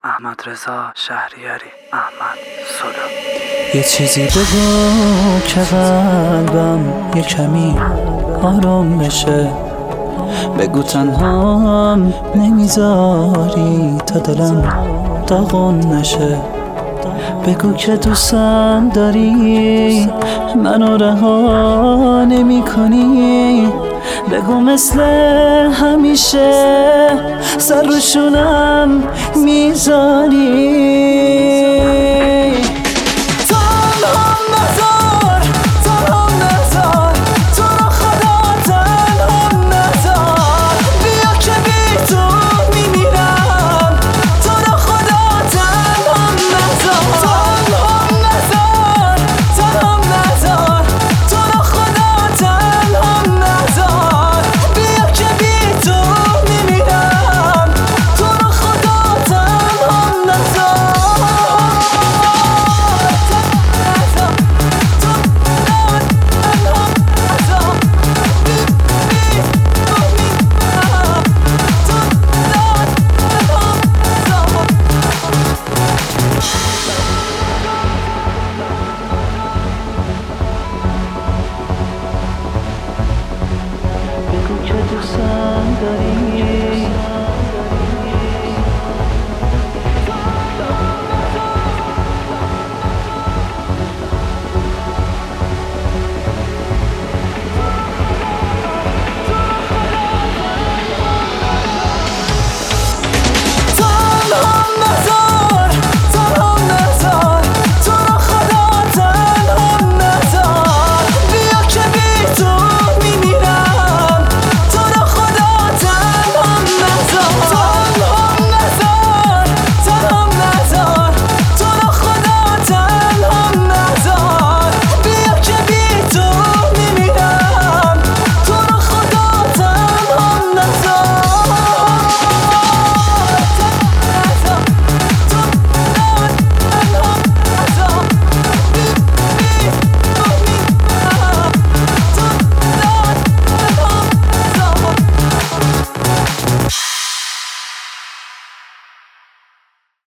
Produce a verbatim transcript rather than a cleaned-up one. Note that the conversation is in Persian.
احمد رضا شهریاری. احمد صدا. یه چیزی بگو که قلبم یه کمی آرام بشه. بگو تنهام نمیذاری تا دلم داغون نشه. بگو که دوستم داری منو رها نمی کنی. بگو مثل همیشه سر روشونم میذاری.